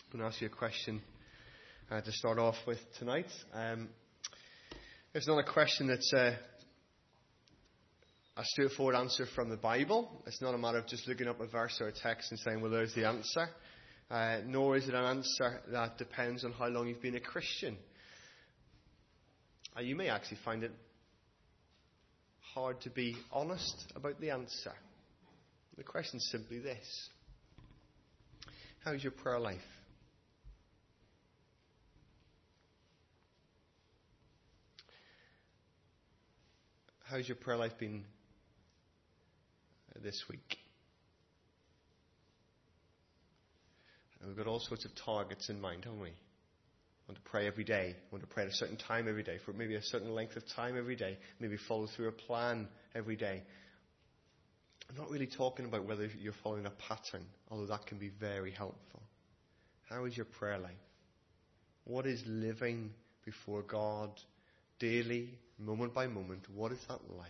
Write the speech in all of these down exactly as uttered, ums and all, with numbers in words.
I'm going to ask you a question uh, to start off with tonight. Um, it's not a question that's uh, a straightforward answer from the Bible. It's not a matter of just looking up a verse or a text and saying, well, there's the answer. Uh, nor is it an answer that depends on how long you've been a Christian. Uh, you may actually find it hard to be honest about the answer. The question is simply this: how's your prayer life? How's your prayer life been this week? And we've got all sorts of targets in mind, haven't we? We want to pray every day. We want to pray at a certain time every day, for maybe a certain length of time every day. Maybe follow through a plan every day. I'm not really talking about whether you're following a pattern, although that can be very helpful. How is your prayer life? What is living before God daily, moment by moment? What is that like?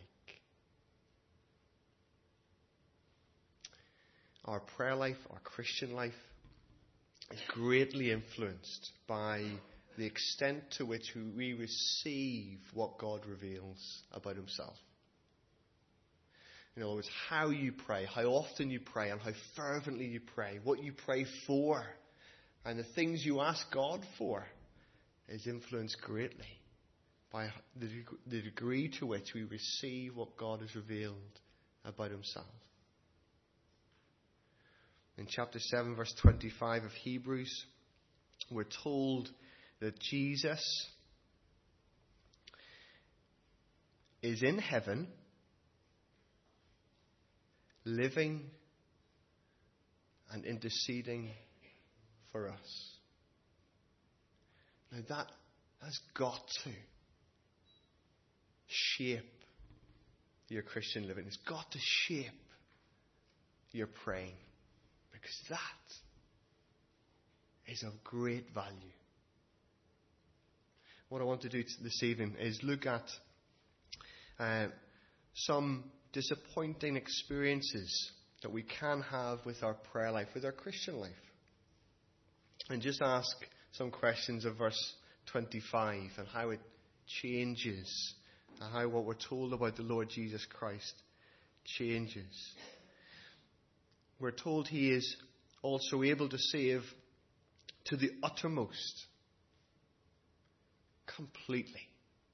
Our prayer life, our Christian life, is greatly influenced by the extent to which we receive what God reveals about himself. In other words, how you pray, how often you pray, and how fervently you pray, what you pray for, and the things you ask God for is influenced greatly by the, the degree to which we receive what God has revealed about himself. In chapter seven, verse twenty-five of Hebrews, we're told that Jesus is in heaven, living and interceding for us. Now that has got to shape your Christian living. It's got to shape your praying, because that is of great value. What I want to do this evening is look at uh, some disappointing experiences that we can have with our prayer life, with our Christian life. And just ask some questions of verse twenty-five and how it changes, and how what we're told about the Lord Jesus Christ changes. We're told he is also able to save to the uttermost, completely.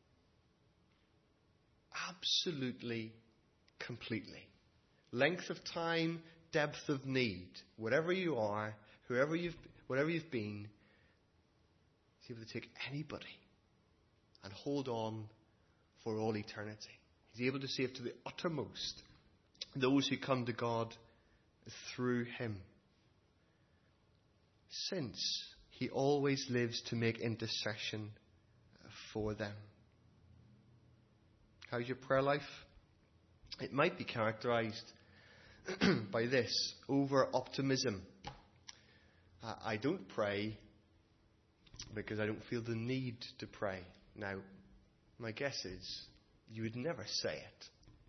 Absolutely, completely. Length of time, depth of need. Whatever you are, whoever you've, whatever you've been, he's able to take anybody and hold on for all eternity. He's able to save to the uttermost those who come to God through him, since he always lives to make intercession for them. How's your prayer life? It might be characterized by this: over-optimism. Uh, I don't pray because I don't feel the need to pray. Now, my guess is you would never say it.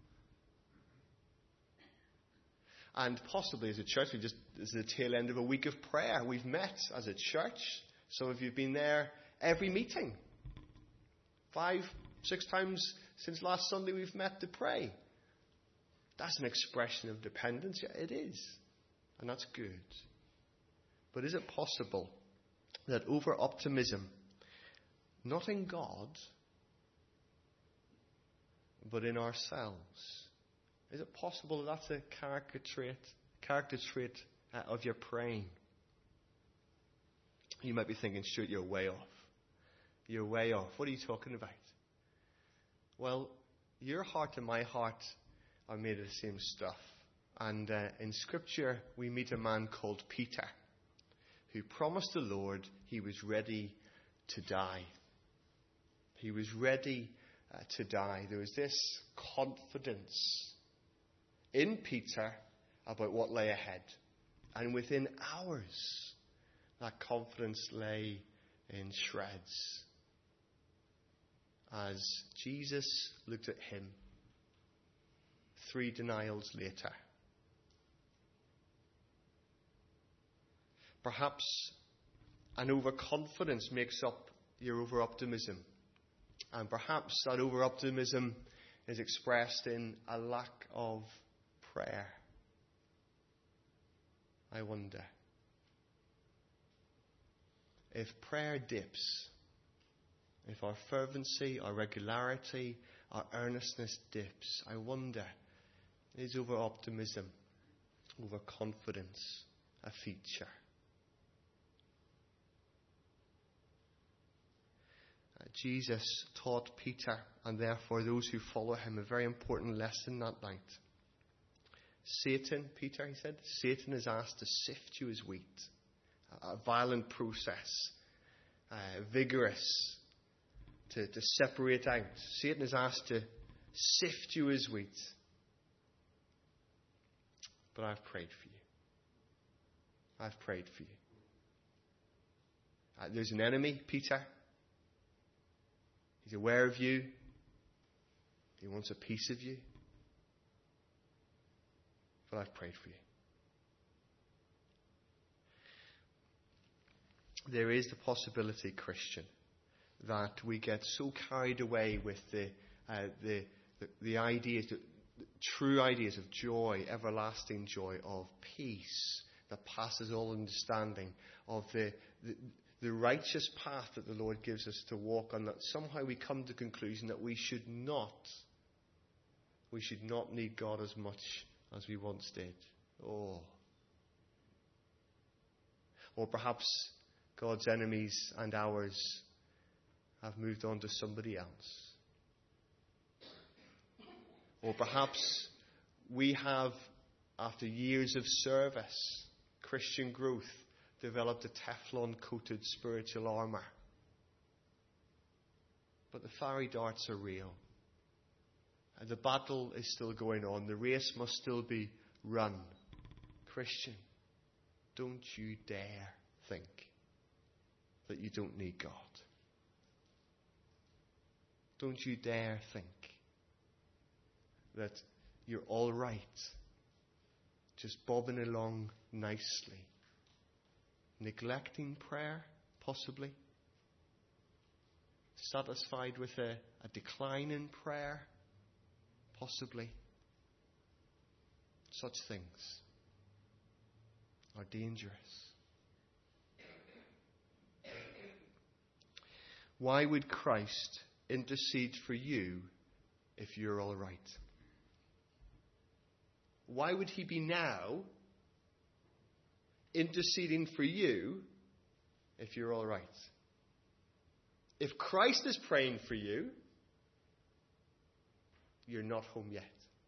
And possibly as a church, we just, this is the tail end of a week of prayer. We've met as a church. Some of you have been there every meeting. Five, six times since last Sunday we've met to pray. That's an expression of dependence. Yeah, it is. And that's good. But is it possible that over-optimism, not in God, but in ourselves, is it possible that that's a character trait, character trait uh, of your praying? You might be thinking, Stuart, you're way off. You're way off. What are you talking about? Well, your heart and my heart are made of the same stuff. And uh, in Scripture, we meet a man called Peter, who promised the Lord he was ready to die. He was ready uh, to die. There was this confidence in Peter about what lay ahead. And within hours, that confidence lay in shreds as Jesus looked at him three denials later. Perhaps And overconfidence makes up your over-optimism. And perhaps that over-optimism is expressed in a lack of prayer. I wonder if prayer dips, if our fervency, our regularity, our earnestness dips, I wonder, is over-optimism, overconfidence a feature? Uh, Jesus taught Peter, and therefore those who follow him, a very important lesson that night. Satan, Peter, he said, Satan is asked to sift you as wheat. A violent process, uh, vigorous, to, to separate out. Satan is asked to sift you as wheat. But I've prayed for you. I've prayed for you. Uh, there's an enemy, Peter. He's aware of you. He wants a piece of you. But I've prayed for you. There is the possibility, Christian, that we get so carried away with the uh, the, the the ideas, the, the true ideas of joy, everlasting joy, of peace that passes all understanding, of the, the the righteous path that the Lord gives us to walk on, that somehow we come to the conclusion that we should not, we should not need God as much as we once did. Oh. Or perhaps God's enemies and ours have moved on to somebody else. Or perhaps we have, after years of service, Christian growth, developed a Teflon-coated spiritual armour. But the fiery darts are real. And the battle is still going on. The race must still be run. Christian, don't you dare think that you don't need God. Don't you dare think that you're all right, just bobbing along nicely, neglecting prayer, possibly, satisfied with a, a decline in prayer, possibly. Such things are dangerous. Why would Christ intercede for you if you're all right? Why would he be now interceding for you if you're all right? If Christ is praying for you, you're not home yet.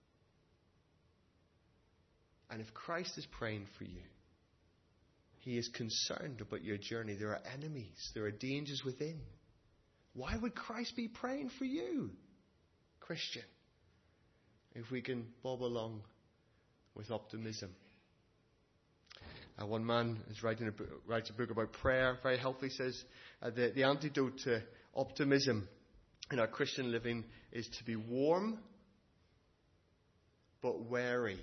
And if Christ is praying for you, he is concerned about your journey. There are enemies. There are dangers within. Why would Christ be praying for you, Christian, if we can bob along with optimism? Uh, one man is writing a book, writes a book about prayer, very helpfully says, uh, the, the antidote to optimism in our Christian living is to be warm but wary.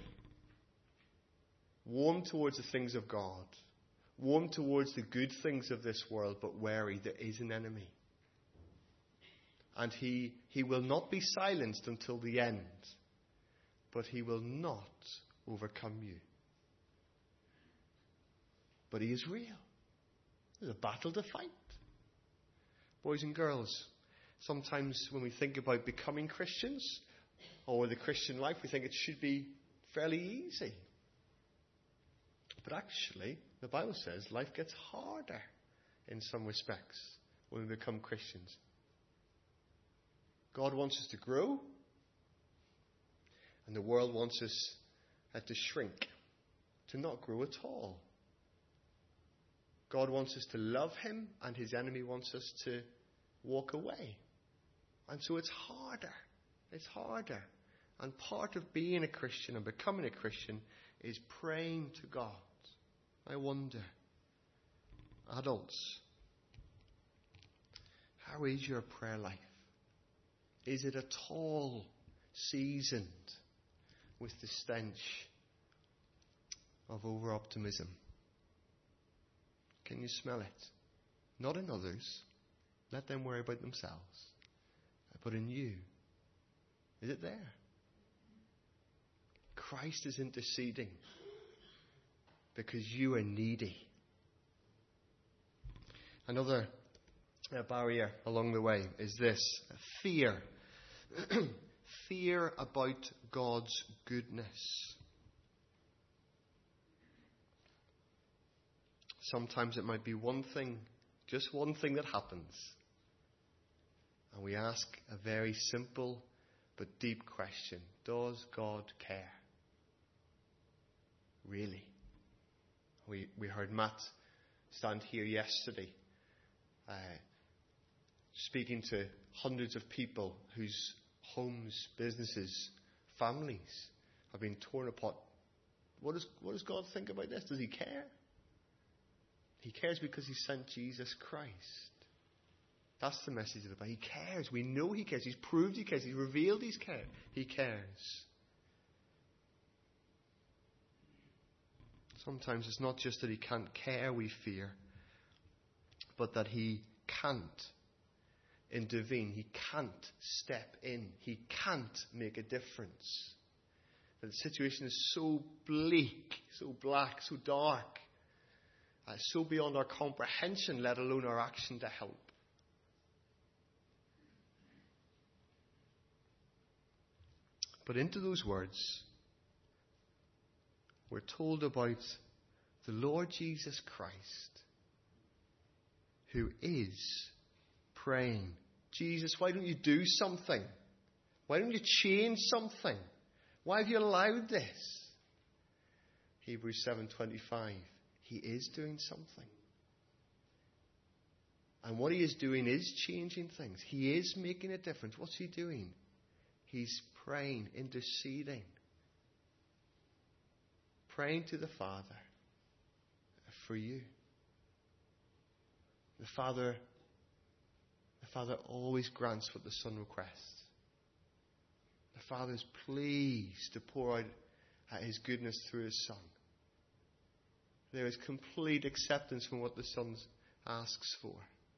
Warm towards the things of God. Warm towards the good things of this world, but wary. There is an enemy. And he, he will not be silenced until the end. But he will not overcome you. But he is real. There's a battle to fight. Boys and girls, sometimes when we think about becoming Christians, or the Christian life, we think it should be fairly easy. But actually, the Bible says life gets harder in some respects when we become Christians. God wants us to grow, and the world wants us uh, to shrink, to not grow at all. God wants us to love him, and his enemy wants us to walk away. And so it's harder. It's harder. And part of being a Christian and becoming a Christian is praying to God. I wonder, adults, how is your prayer life? Is it at all seasoned with the stench of over-optimism? Can you smell it? Not in others. Let them worry about themselves. But in you. Is it there? Christ is interceding because you are needy. Another uh, barrier along the way is this: fear. Fear about God's goodness. Sometimes it might be one thing, just one thing that happens. And we ask a very simple but deep question. Does God care? Really? We we heard Matt stand here yesterday uh, speaking to hundreds of people whose homes, businesses, families have been torn apart. What does, what does God think about this? Does he care? He cares because he sent Jesus Christ. That's the message of the Bible. He cares. We know he cares. He's proved he cares. He's revealed he's care. He cares. Sometimes it's not just that he can't care we fear, but that he can't intervene. He can't step in. He can't make a difference. That the situation is so bleak, so black, so dark, uh, so beyond our comprehension, let alone our action to help. But into those words, we're told about the Lord Jesus Christ, who is praying. Jesus, why don't you do something? Why don't you change something? Why have you allowed this? Hebrews seven twenty-five. He is doing something. And what he is doing is changing things. He is making a difference. What's he doing? He's praying, interceding. Praying to the Father for you. The Father, the Father always grants what the Son requests. The Father is pleased to pour out his goodness through his Son. There is complete acceptance from what the Son asks for.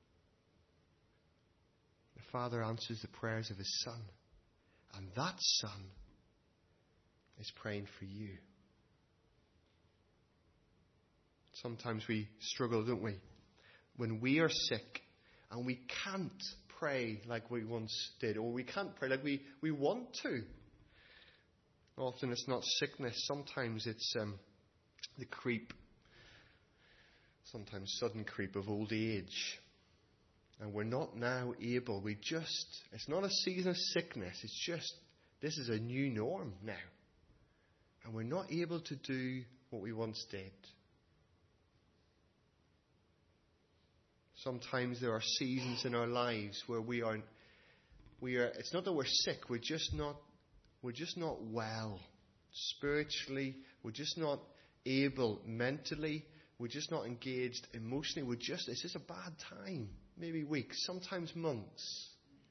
The Father answers the prayers of his Son. And that Son is praying for you. Sometimes we struggle, don't we? When we are sick and we can't pray like we once did, or we can't pray like we, we want to. Often it's not sickness. Sometimes it's um, the creep, sometimes sudden creep of old age. And we're not now able, we just, it's not a season of sickness, it's just, this is a new norm now. And we're not able to do what we once did. Sometimes there are seasons in our lives where we are, we are, it's not that we're sick, we're just not, we're just not well. Spiritually, we're just not able mentally, we're just not engaged emotionally, we're just, it's just a bad time. Maybe weeks, sometimes months.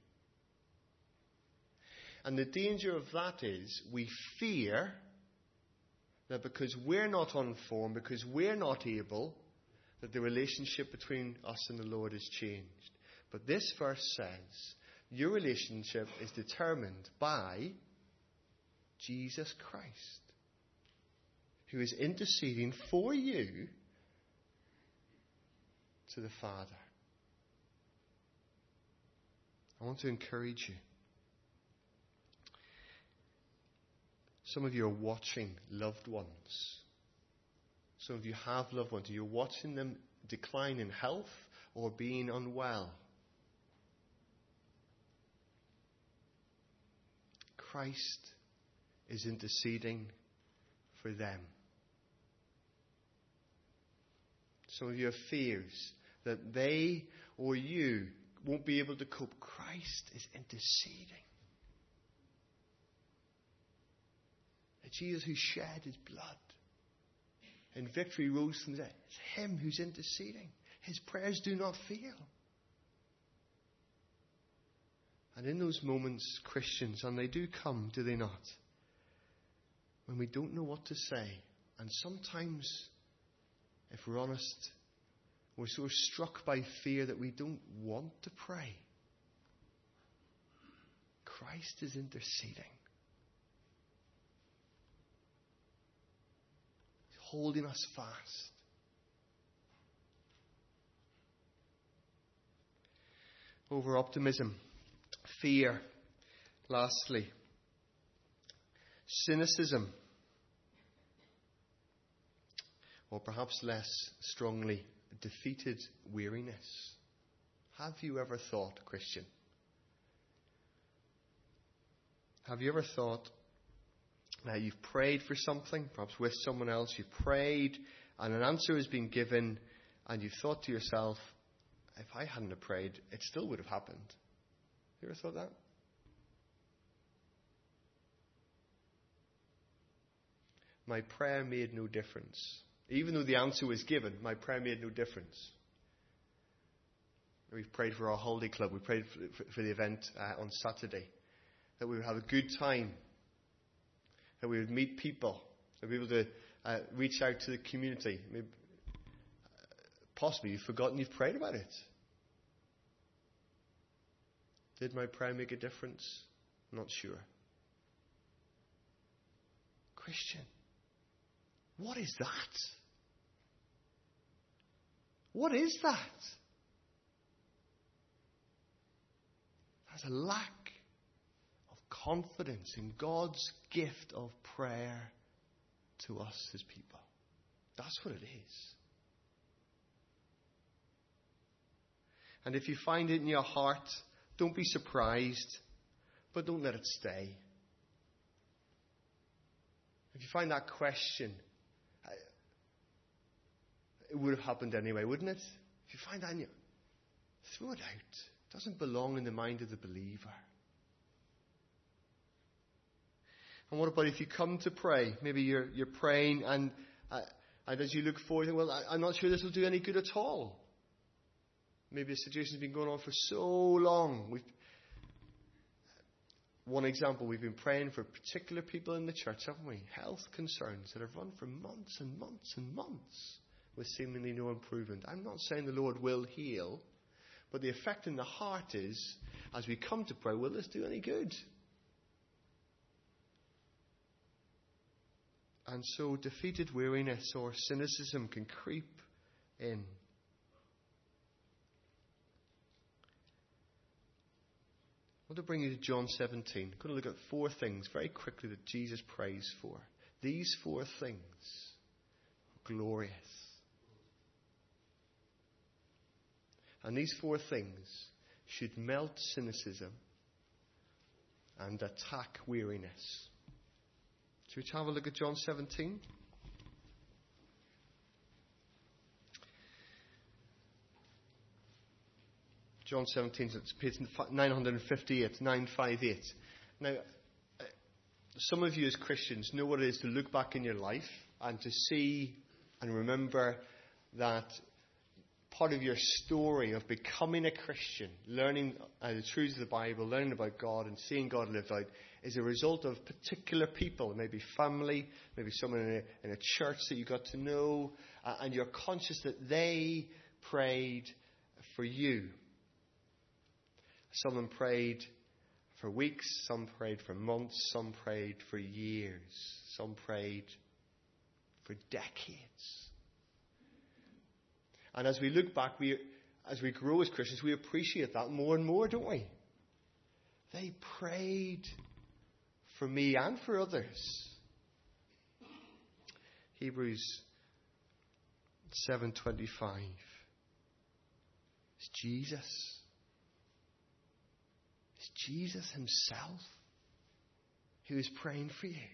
And the danger of that is we fear that because we're not on form, because we're not able, that the relationship between us and the Lord has changed. But this verse says, your relationship is determined by Jesus Christ, who is interceding for you to the Father. I want to encourage you. Some of you are watching loved ones. Some of you have loved ones. You're watching them decline in health or being unwell. Christ is interceding for them. Some of you have fears that they or you won't be able to cope. Christ is interceding. That Jesus who shed his blood and victory rose from the dead. It's him who's interceding. His prayers do not fail. And in those moments, Christians, and they do come, do they not? When we don't know what to say. And sometimes, if we're honest, We're so struck by fear that we don't want to pray. Christ is interceding. He's holding us fast. Over optimism, fear, lastly, cynicism, or perhaps less strongly, defeated weariness. Have you ever thought, Christian? Have you ever thought that you've prayed for something, perhaps with someone else, you've prayed and an answer has been given, and you've thought to yourself, if I hadn't have prayed, it still would have happened. You ever thought that? My prayer made no difference. Even though the answer was given, my prayer made no difference. We've prayed for our holiday club. We prayed for, for, for the event uh, on Saturday. That we would have a good time. That we would meet people. That we would be able to uh, reach out to the community. Maybe, possibly you've forgotten you've prayed about it. Did my prayer make a difference? Not sure. Christian, what is that? What is that? That's a lack of confidence in God's gift of prayer to us, His people. That's what it is. And if you find it in your heart, don't be surprised, but don't let it stay. If you find that question, it would have happened anyway, wouldn't it? If you find that in you, throw it out. It doesn't belong in the mind of the believer. And what about if you come to pray? Maybe you're you're praying and uh, and as you look forward, you think, well, I, I'm not sure this will do any good at all. Maybe a situation's been going on for so long. We've, one example, we've been praying for particular people in the church, haven't we? Health concerns that have run for months and months and months with seemingly no improvement. I'm not saying the Lord will heal, but the effect in the heart is, as we come to pray, will this do any good? And so defeated weariness or cynicism can creep in. I want to bring you to John seventeen. I'm going to look at four things very quickly that Jesus prays for. These four things are glorious. And these four things should melt cynicism and attack weariness. Should we have a look at John seventeen? John seventeen, it's page nine fifty-eight, nine fifty-eight. Now, some of you as Christians know what it is to look back in your life and to see and remember that part of your story of becoming a Christian, learning uh, the truths of the Bible, learning about God and seeing God lived out, is a result of particular people, maybe family, maybe someone in a, in a church that you got to know, uh, and you're conscious that they prayed for you. Someone prayed for weeks, some prayed for months, some prayed for years, some prayed for decades. And as we look back, we, as we grow as Christians, we appreciate that more and more, don't we? They prayed for me and for others. Hebrews seven twenty-five. It's Jesus. It's Jesus himself who is praying for you.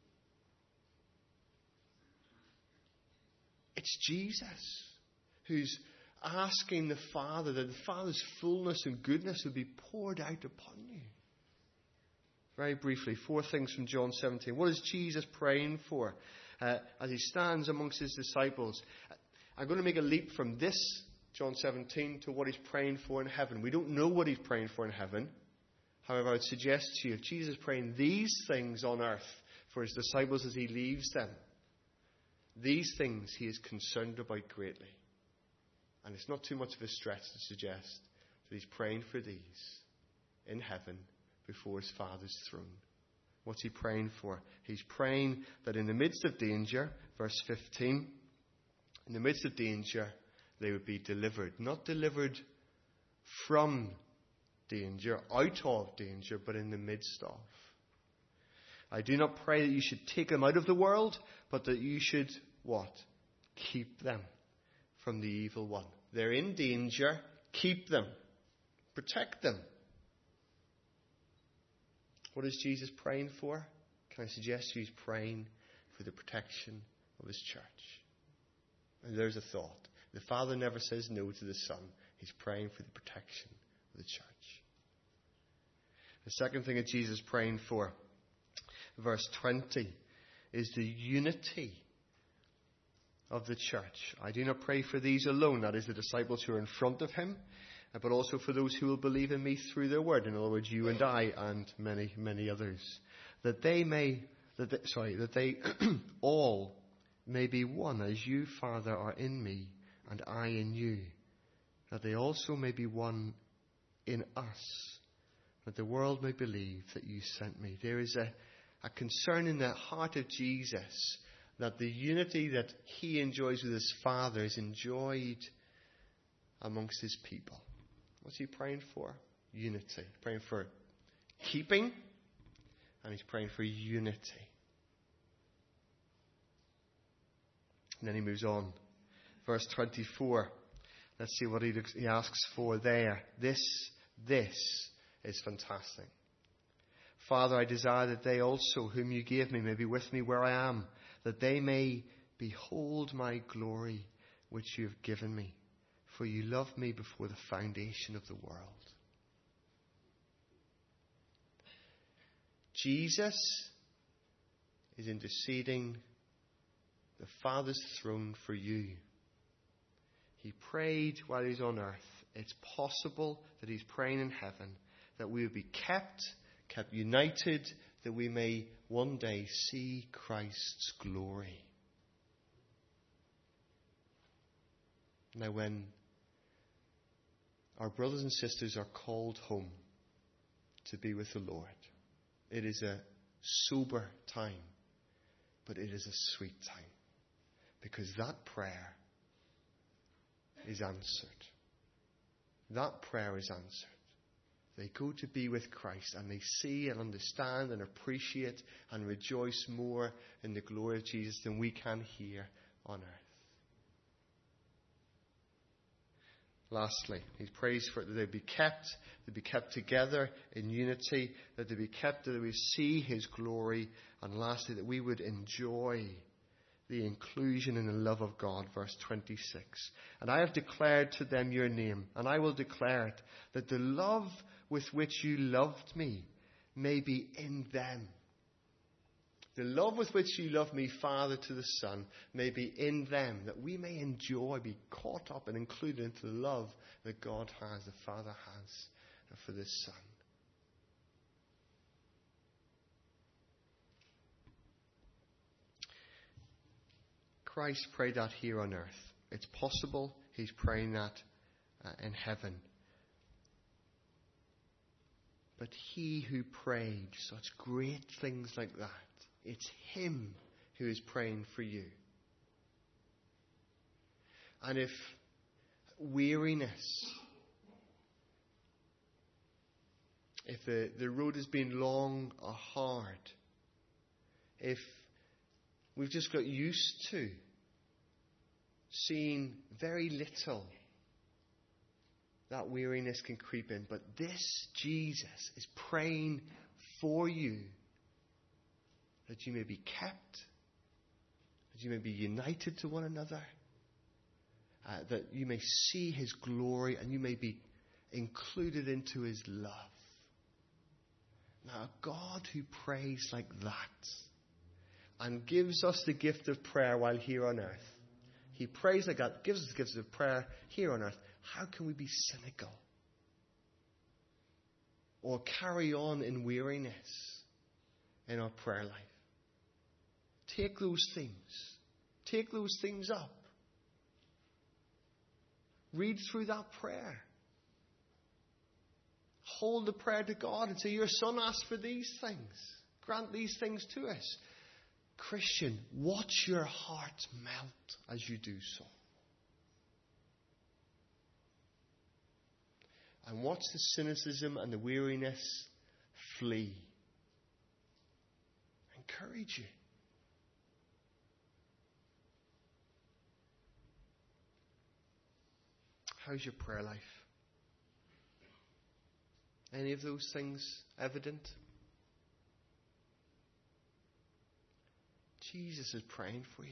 It's Jesus who's asking the Father that the Father's fullness and goodness would be poured out upon you. Very briefly, four things from John seventeen. What is Jesus praying for uh, as he stands amongst his disciples? I'm going to make a leap from this, John seventeen, to what he's praying for in heaven. We don't know what he's praying for in heaven. However, I would suggest to you, if Jesus is praying these things on earth for his disciples as he leaves them, these things he is concerned about greatly. And And it's not too much of a stretch to suggest that he's praying for these in heaven before his Father's throne. What's he praying for? He's praying that in the midst of danger, verse fifteen, in the midst of danger, they would be delivered. Not delivered from danger, out of danger, but in the midst of. I do not pray that you should take them out of the world, but that you should, what? Keep them from the evil one. They're in danger. Keep them. Protect them. What is Jesus praying for? Can I suggest he's praying for the protection of his church? And there's a thought. The Father never says no to the Son. He's praying for the protection of the church. The second thing that Jesus is praying for, verse twenty, is the unity of the church. I do not pray for these alone, that is the disciples who are in front of him, but also for those who will believe in me through their word. In other words, you and I and many, many others. That they may, that they, sorry, that they all may be one, as you, Father, are in me and I in you. That they also may be one in us, that the world may believe that you sent me. There is a, a concern in the heart of Jesus that the unity that he enjoys with his Father is enjoyed amongst his people. What's he praying for? Unity. Praying for keeping, and he's praying for unity. And then he moves on. Verse twenty-four. Let's see what he, looks, he asks for there. This, this is fantastic. Father, I desire that they also, whom you gave me, may be with me where I am, that they may behold my glory, which you have given me. For you loved me before the foundation of the world. Jesus is interceding the Father's throne for you. He prayed while he was on earth. It's possible that he's praying in heaven, that we will be kept, kept united, that we may one day see Christ's glory. Now, when our brothers and sisters are called home to be with the Lord, it is a sober time, but it is a sweet time, because that prayer is answered. That prayer is answered. They go to be with Christ, and they see and understand and appreciate and rejoice more in the glory of Jesus than we can here on earth. Lastly, he prays for it that they be kept, they be kept together in unity, that they be kept, that we see his glory, and lastly, that we would enjoy the inclusion and the love of God. Verse twenty-six. And I have declared to them your name, and I will declare it, that the love with which you loved me may be in them. The love with which you love me, Father, to the Son, may be in them, that we may enjoy, be caught up and included into the love that God has, the Father has for the Son. Christ prayed that here on earth. It's possible he's praying that uh, in heaven. But he who prayed such great things like that, it's him who is praying for you. And if weariness, if the, the road has been long or hard, if we've just got used to seeing very little, that weariness can creep in. But this Jesus is praying for you, that you may be kept, that you may be united to one another, uh, that you may see his glory and you may be included into his love. Now, a God who prays like that and gives us the gift of prayer while here on earth. He prays like that, gives us the gift of prayer here on earth. How can we be cynical or carry on in weariness in our prayer life? Take those things. Take those things up. Read through that prayer. Hold the prayer to God and say, your Son asked for these things. Grant these things to us. Christian, watch your heart melt as you do so. And watch the cynicism and the weariness flee. Encourage you. How's your prayer life? Any of those things evident? Jesus is praying for you.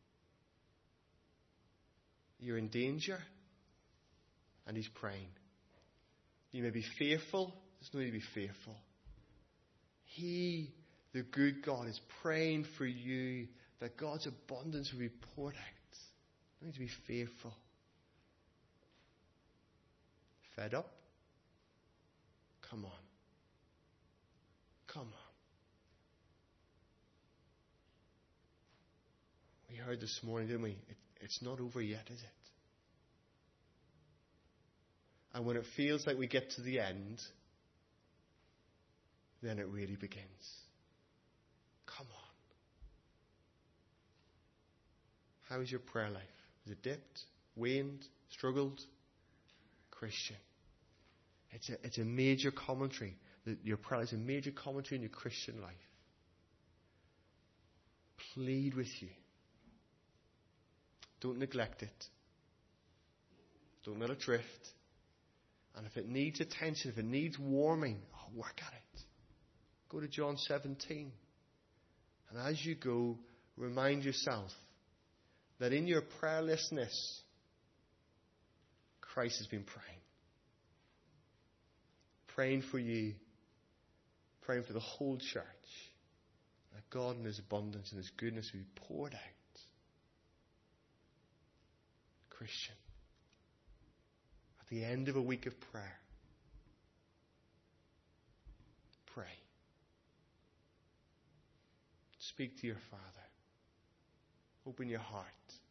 You're in danger, and He's praying. You may be fearful. There's no need to be fearful. He, the good God, is praying for you that God's abundance will be poured out. No need to be fearful. Fed up? Come on. Come on. We heard this morning, didn't we? It, it's not over yet, is it? And when it feels like we get to the end, then it really begins. Come on. How is your prayer life? Is it dipped, waned, struggled? Christian. It's a, it's a major commentary. Your prayer life is a major commentary in your Christian life. Plead with you. Don't neglect it. Don't let it drift. And if it needs attention, if it needs warming, oh, work at it. Go to John seventeen. And as you go, remind yourself that in your prayerlessness, Christ has been praying. Praying for you. Praying for the whole church. That God in His abundance and His goodness will be poured out. Christian. At the end of a week of prayer, pray. Speak to your Father. Open your heart.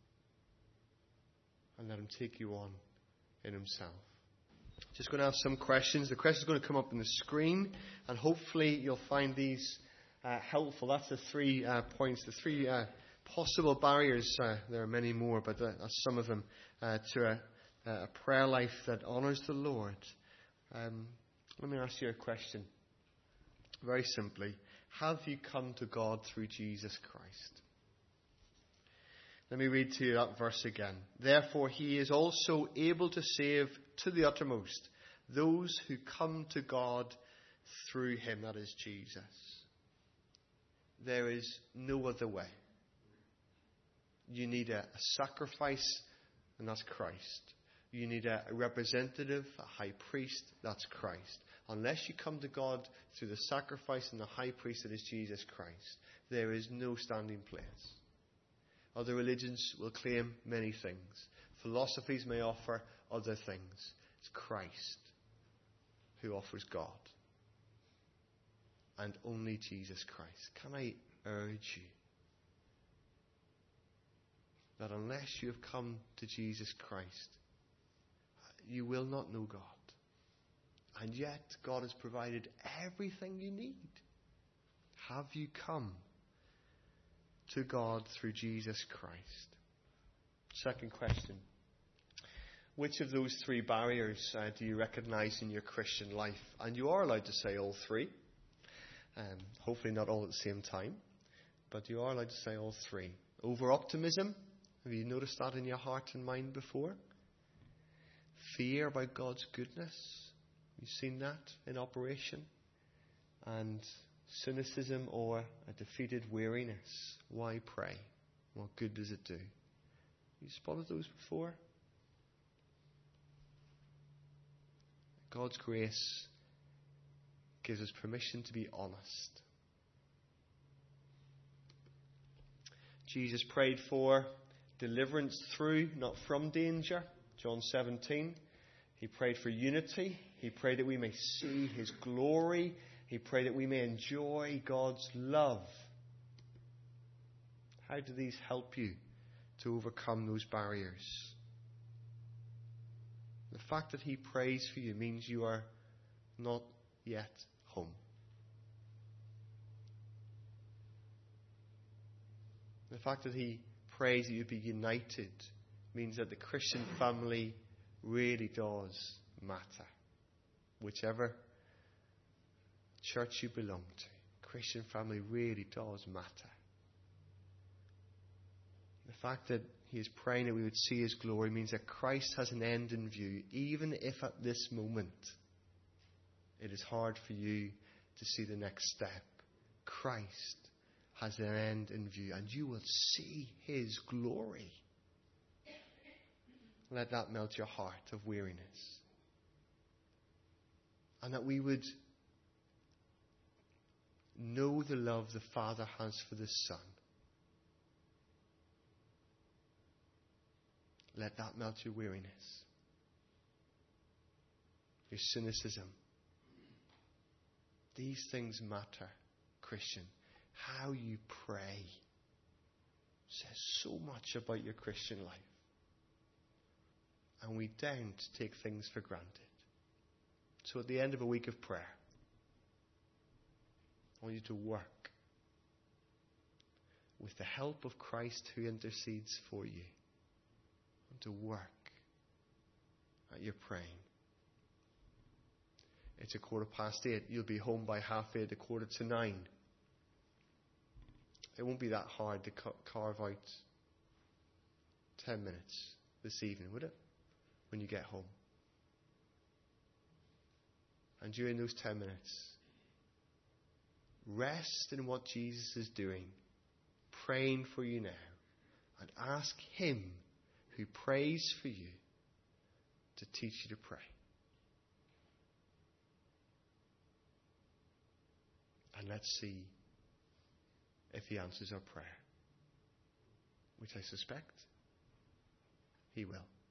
And let Him take you on in Himself. Just going to have some questions. The questions are going to come up on the screen. And hopefully you'll find these uh, helpful. That's the three uh, points, the three uh, possible barriers. Uh, there are many more, but uh, that's some of them uh, to a a prayer life that honours the Lord. Um, let me ask you a question. Very simply. Have you come to God through Jesus Christ? Let me read to you that verse again. Therefore He is also able to save to the uttermost those who come to God through Him. That is Jesus. There is no other way. You need a, a sacrifice, and that's Christ. You need a representative, a high priest, that's Christ. Unless you come to God through the sacrifice and the high priest that is Jesus Christ, there is no standing place. Other religions will claim many things. Philosophies may offer other things. It's Christ who offers God. And only Jesus Christ. Can I urge you that unless you have come to Jesus Christ, you will not know God. And yet, God has provided everything you need. Have you come to God through Jesus Christ? Second question. Which of those three barriers uh, do you recognize in your Christian life? And you are allowed to say all three. Um, hopefully not all at the same time. But you are allowed to say all three. Over-optimism. Have you noticed that in your heart and mind before? Fear about God's goodness. You've seen that in operation. And cynicism or a defeated weariness. Why pray? What good does it do? You spotted those before? God's grace gives us permission to be honest. Jesus prayed for deliverance through, not from danger. John seventeen. He prayed for unity. He prayed that we may see His glory. He prayed that we may enjoy God's love. How do these help you to overcome those barriers? The fact that he prays for you means you are not yet home. The fact that he prays that you be united means that the Christian family really does matter. Whichever church you belong to, Christian family really does matter. The fact that he is praying that we would see his glory means that Christ has an end in view, even if at this moment it is hard for you to see the next step. Christ has an end in view, and you will see his glory. Let that melt your heart of weariness. And that we would know the love the Father has for the Son. Let that melt your weariness, your cynicism. These things matter, Christian. How you pray says so much about your Christian life. And we don't take things for granted. So at the end of a week of prayer, I want you to work with the help of Christ who intercedes for you. To work at your praying. It's a quarter past eight. You'll be home by half eight, a quarter to nine. It won't be that hard to carve out ten minutes this evening, would it? When you get home. And during those ten minutes, rest in what Jesus is doing, praying for you now, and ask him, who prays for you, to teach you to pray. And let's see if he answers our prayer, which I suspect he will.